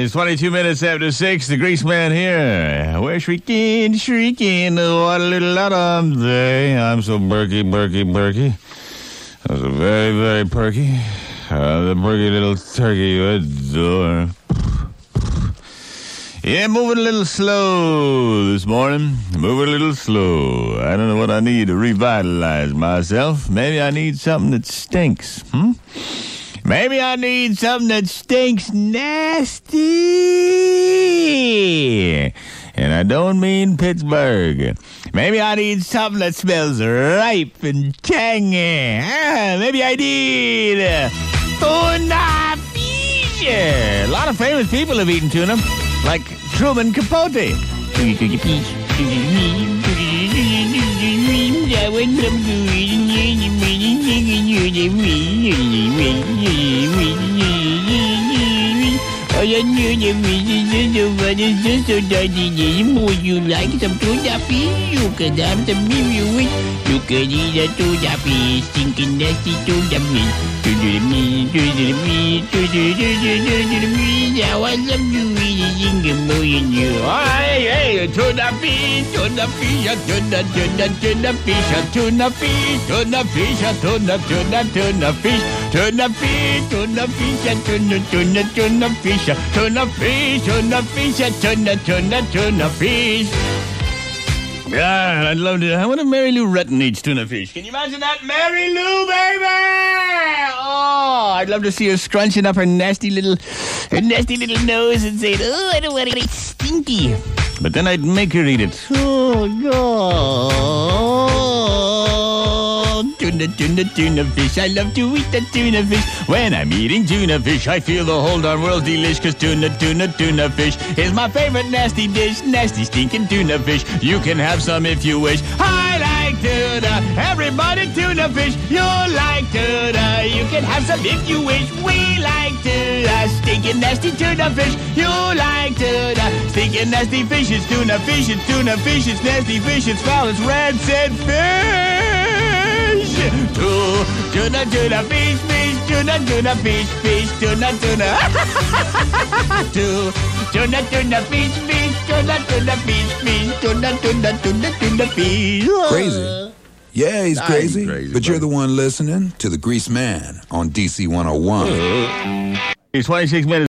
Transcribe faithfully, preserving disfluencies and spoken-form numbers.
It's twenty-two minutes after six. The Grease Man here. We're shrieking, shrieking. What a little autumn day. I'm so berky, berky, berky. I was a very, very perky. Uh, the perky little turkey you adore. Yeah, moving a little slow this morning. Moving a little slow. I don't know what I need to revitalize myself. Maybe I need something that stinks. Hmm? Maybe I need something that stinks nasty. And I don't mean Pittsburgh. Maybe I need something that smells ripe and tangy. Ah, maybe I need uh, tuna fish. A lot of famous people have eaten tuna, like Truman Capote. Would you like some tuna fish? You can have some if you wish. You can eat a tuna fish, stinking nasty tuna fish. Tuna fish, tuna fish, tuna fish. I want some to eat a single million you. Hey, hey, tuna fish, tuna fish, tuna, tuna, tuna fish, tuna fish, tuna fish, tuna, tuna, tuna fish, tuna fish, tuna fish, tuna, tuna, tuna fish, tuna fish, tuna fish, tuna, tuna, tuna fish. Yeah, I'd love to. I wonder if Mary Lou Retton eats tuna fish. Can you imagine that? Mary Lou, baby! Oh, I'd love to see her scrunching up her nasty little, her nasty little nose and saying, "Oh, I don't want to eat stinky." But then I'd make her eat it. Oh, God. Tuna, tuna, tuna fish. I love to eat the tuna fish. When I'm eating tuna fish, I feel the whole darn world's delish. Cause tuna, tuna, tuna fish is my favorite nasty dish. Nasty, stinking tuna fish. You can have some if you wish. I like tuna. Everybody tuna fish. You like tuna. You can have some if you wish. We like tuna. Stinking, nasty tuna fish. You like tuna. Stinking, nasty fish. It's tuna fish. It's tuna fish. It's nasty fish. It's foul. It's red, said fish. Two, tuna, tuna, fish, fish, tuna, tuna, fish, fish, tuna, tuna. Two, tuna, tuna, fish, fish, tuna, tuna, fish, fish, tuna, tuna, tuna, tuna, fish. Crazy. Yeah, he's crazy, I'm crazy, but buddy. you're the one listening to The Grease Man on D C one oh one. It's twenty-six minutes.